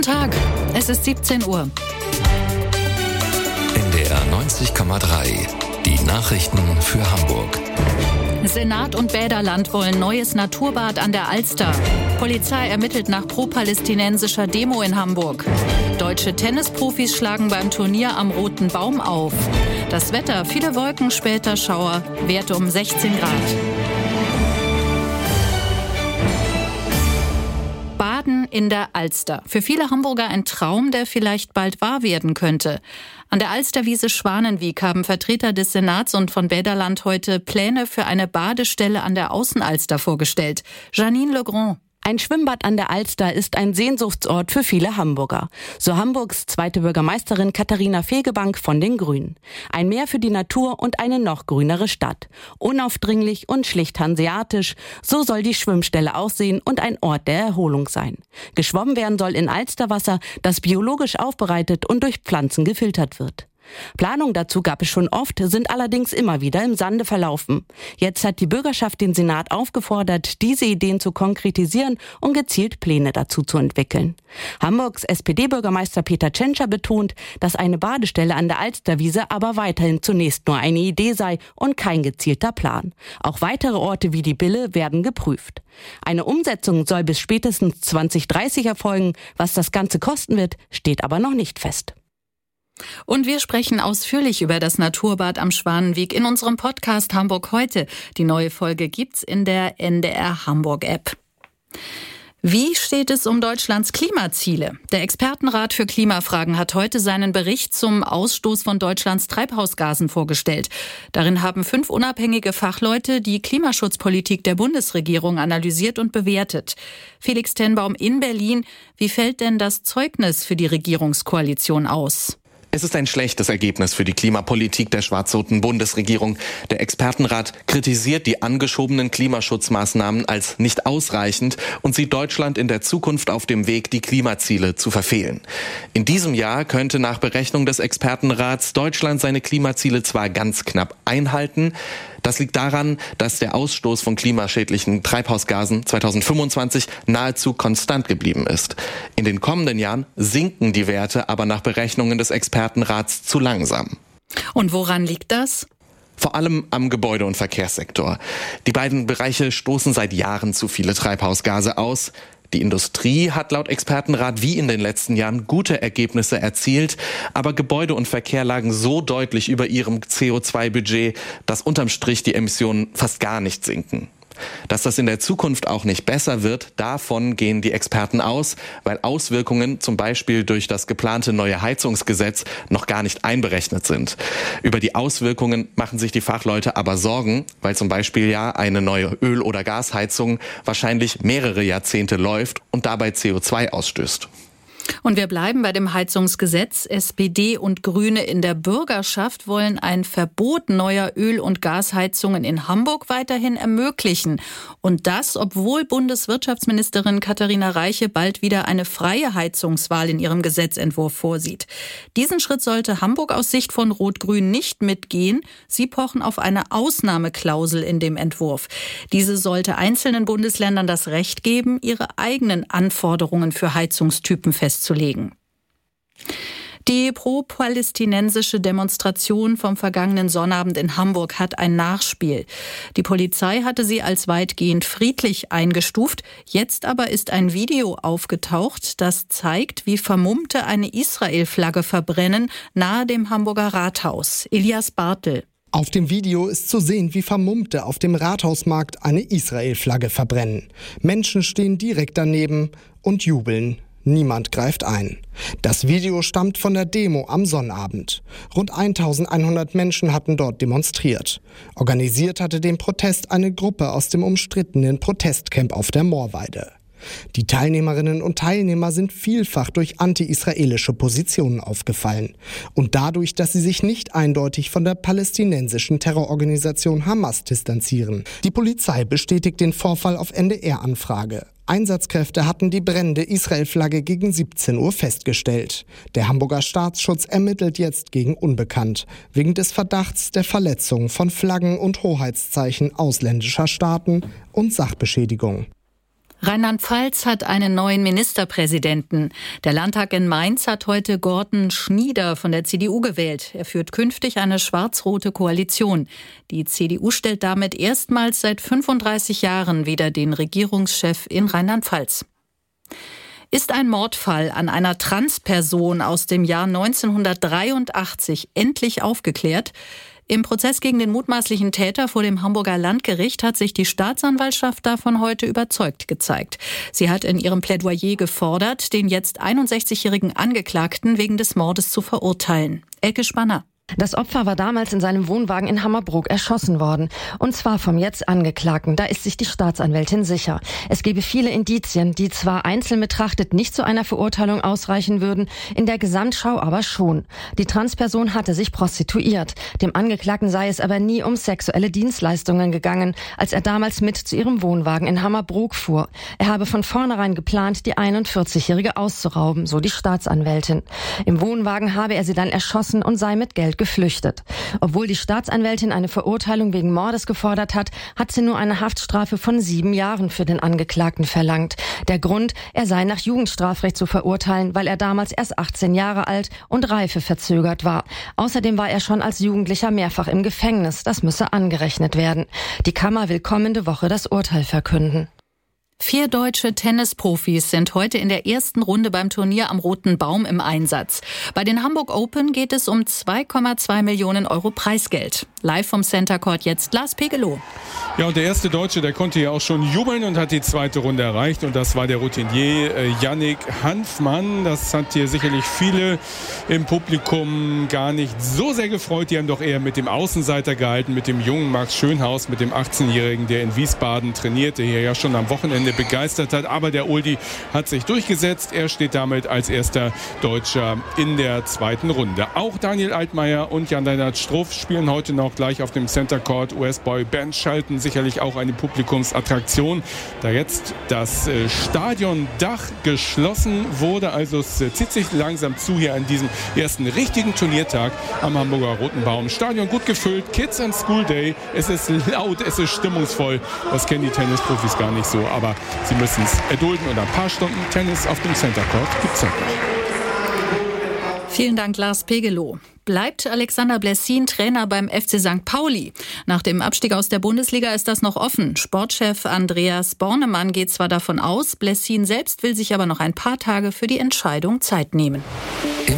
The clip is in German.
Guten Tag, es ist 17 Uhr. NDR 90,3, die Nachrichten für Hamburg. Senat und Bäderland wollen neues Naturbad an der Alster. Polizei ermittelt nach pro-palästinensischer Demo in Hamburg. Deutsche Tennisprofis schlagen beim Turnier am Roten Baum auf. Das Wetter, viele Wolken, später Schauer, Werte um 16 Grad. Baden in der Alster. Für viele Hamburger ein Traum, der vielleicht bald wahr werden könnte. An der Alsterwiese Schwanenwiek haben Vertreter des Senats und von Bäderland heute Pläne für eine Badestelle an der Außenalster vorgestellt. Janine Legrand. Ein Schwimmbad an der Alster ist ein Sehnsuchtsort für viele Hamburger. So Hamburgs zweite Bürgermeisterin Katharina Fegebank von den Grünen. Ein Meer für die Natur und eine noch grünere Stadt. Unaufdringlich und schlicht hanseatisch, so soll die Schwimmstelle aussehen und ein Ort der Erholung sein. Geschwommen werden soll in Alsterwasser, das biologisch aufbereitet und durch Pflanzen gefiltert wird. Planungen dazu gab es schon oft, sind allerdings immer wieder im Sande verlaufen. Jetzt hat die Bürgerschaft den Senat aufgefordert, diese Ideen zu konkretisieren und gezielt Pläne dazu zu entwickeln. Hamburgs SPD-Bürgermeister Peter Tschentscher betont, dass eine Badestelle an der Alsterwiese aber weiterhin zunächst nur eine Idee sei und kein gezielter Plan. Auch weitere Orte wie die Bille werden geprüft. Eine Umsetzung soll bis spätestens 2030 erfolgen. Was das Ganze kosten wird, steht aber noch nicht fest. Und wir sprechen ausführlich über das Naturbad am Schwanenwiek in unserem Podcast Hamburg heute. Die neue Folge gibt's in der NDR Hamburg App. Wie steht es um Deutschlands Klimaziele? Der Expertenrat für Klimafragen hat heute seinen Bericht zum Ausstoß von Deutschlands Treibhausgasen vorgestellt. Darin haben 5 unabhängige Fachleute die Klimaschutzpolitik der Bundesregierung analysiert und bewertet. Felix Tenbaum in Berlin. Wie fällt denn das Zeugnis für die Regierungskoalition aus? Es ist ein schlechtes Ergebnis für die Klimapolitik der schwarz-roten Bundesregierung. Der Expertenrat kritisiert die angeschobenen Klimaschutzmaßnahmen als nicht ausreichend und sieht Deutschland in der Zukunft auf dem Weg, die Klimaziele zu verfehlen. In diesem Jahr könnte nach Berechnung des Expertenrats Deutschland seine Klimaziele zwar ganz knapp einhalten. Das liegt daran, dass der Ausstoß von klimaschädlichen Treibhausgasen 2025 nahezu konstant geblieben ist. In den kommenden Jahren sinken die Werte aber nach Berechnungen des Expertenrats zu langsam. Und woran liegt das? Vor allem am Gebäude- und Verkehrssektor. Die beiden Bereiche stoßen seit Jahren zu viele Treibhausgase aus. Die Industrie hat laut Expertenrat wie in den letzten Jahren gute Ergebnisse erzielt, aber Gebäude und Verkehr lagen so deutlich über ihrem CO2-Budget, dass unterm Strich die Emissionen fast gar nicht sinken. Dass das in der Zukunft auch nicht besser wird, davon gehen die Experten aus, weil Auswirkungen zum Beispiel durch das geplante neue Heizungsgesetz noch gar nicht einberechnet sind. Über die Auswirkungen machen sich die Fachleute aber Sorgen, weil zum Beispiel ja eine neue Öl- oder Gasheizung wahrscheinlich mehrere Jahrzehnte läuft und dabei CO2 ausstößt. Und wir bleiben bei dem Heizungsgesetz. SPD und Grüne in der Bürgerschaft wollen ein Verbot neuer Öl- und Gasheizungen in Hamburg weiterhin ermöglichen. Und das, obwohl Bundeswirtschaftsministerin Katharina Reiche bald wieder eine freie Heizungswahl in ihrem Gesetzentwurf vorsieht. Diesen Schritt sollte Hamburg aus Sicht von Rot-Grün nicht mitgehen. Sie pochen auf eine Ausnahmeklausel in dem Entwurf. Diese sollte einzelnen Bundesländern das Recht geben, ihre eigenen Anforderungen für Heizungstypen festzulegen. Die pro-palästinensische Demonstration vom vergangenen Sonnabend in Hamburg hat ein Nachspiel. Die Polizei hatte sie als weitgehend friedlich eingestuft. Jetzt aber ist ein Video aufgetaucht, das zeigt, wie Vermummte eine Israel-Flagge verbrennen nahe dem Hamburger Rathaus. Elias Bartel. Auf dem Video ist zu sehen, wie Vermummte auf dem Rathausmarkt eine Israel-Flagge verbrennen. Menschen stehen direkt daneben und jubeln. Niemand greift ein. Das Video stammt von der Demo am Sonnabend. Rund 1100 Menschen hatten dort demonstriert. Organisiert hatte den Protest eine Gruppe aus dem umstrittenen Protestcamp auf der Moorweide. Die Teilnehmerinnen und Teilnehmer sind vielfach durch anti-israelische Positionen aufgefallen und dadurch, dass sie sich nicht eindeutig von der palästinensischen Terrororganisation Hamas distanzieren. Die Polizei bestätigt den Vorfall auf NDR-Anfrage. Einsatzkräfte hatten die brennende Israel-Flagge gegen 17 Uhr festgestellt. Der Hamburger Staatsschutz ermittelt jetzt gegen Unbekannt, wegen des Verdachts der Verletzung von Flaggen und Hoheitszeichen ausländischer Staaten und Sachbeschädigung. Rheinland-Pfalz hat einen neuen Ministerpräsidenten. Der Landtag in Mainz hat heute Gordon Schnieder von der CDU gewählt. Er führt künftig eine schwarz-rote Koalition. Die CDU stellt damit erstmals seit 35 Jahren wieder den Regierungschef in Rheinland-Pfalz. Ist ein Mordfall an einer Transperson aus dem Jahr 1983 endlich aufgeklärt? Im Prozess gegen den mutmaßlichen Täter vor dem Hamburger Landgericht hat sich die Staatsanwaltschaft davon heute überzeugt gezeigt. Sie hat in ihrem Plädoyer gefordert, den jetzt 61-jährigen Angeklagten wegen des Mordes zu verurteilen. Elke Spanner. Das Opfer war damals in seinem Wohnwagen in Hammerbrook erschossen worden. Und zwar vom jetzt Angeklagten. Da ist sich die Staatsanwältin sicher. Es gebe viele Indizien, die zwar einzeln betrachtet nicht zu einer Verurteilung ausreichen würden, in der Gesamtschau aber schon. Die Transperson hatte sich prostituiert. Dem Angeklagten sei es aber nie um sexuelle Dienstleistungen gegangen, als er damals mit zu ihrem Wohnwagen in Hammerbrook fuhr. Er habe von vornherein geplant, die 41-Jährige auszurauben, so die Staatsanwältin. Im Wohnwagen habe er sie dann erschossen und sei mit Geld geflüchtet. Obwohl die Staatsanwältin eine Verurteilung wegen Mordes gefordert hat, hat sie nur eine Haftstrafe von 7 Jahren für den Angeklagten verlangt. Der Grund, er sei nach Jugendstrafrecht zu verurteilen, weil er damals erst 18 Jahre alt und reifeverzögert war. Außerdem war er schon als Jugendlicher mehrfach im Gefängnis. Das müsse angerechnet werden. Die Kammer will kommende Woche das Urteil verkünden. 4 deutsche Tennisprofis sind heute in der ersten Runde beim Turnier am Roten Baum im Einsatz. Bei den Hamburg Open geht es um 2,2 Millionen Euro Preisgeld. Live vom Center Court jetzt Lars Pegelow. Ja, und der erste Deutsche, der konnte ja auch schon jubeln und hat die zweite Runde erreicht. Und das war der Routinier Yannick Hanfmann. Das hat hier sicherlich viele im Publikum gar nicht so sehr gefreut. Die haben doch eher mit dem Außenseiter gehalten, mit dem jungen Max Schönhaus, mit dem 18-Jährigen, der in Wiesbaden trainierte, hier ja schon am Wochenende begeistert hat. Aber der Oldie hat sich durchgesetzt. Er steht damit als erster Deutscher in der zweiten Runde. Auch Daniel Altmaier und Jan-Lennart Struff spielen heute noch gleich auf dem Center Court. US-Boy Ben Shelton, sicherlich auch eine Publikumsattraktion. Da jetzt das Stadiondach geschlossen wurde, also es zieht sich langsam zu hier an diesem ersten richtigen Turniertag am Hamburger Roten Baum. Stadion gut gefüllt, Kids and School Day. Es ist laut, es ist stimmungsvoll. Das kennen die Tennisprofis gar nicht so, aber sie müssen es erdulden und ein paar Stunden Tennis auf dem Center Court gibt es heute noch. Vielen Dank, Lars Pegelow. Bleibt Alexander Blessin Trainer beim FC St. Pauli? Nach dem Abstieg aus der Bundesliga ist das noch offen. Sportchef Andreas Bornemann geht zwar davon aus, Blessin selbst will sich aber noch ein paar Tage für die Entscheidung Zeit nehmen. Im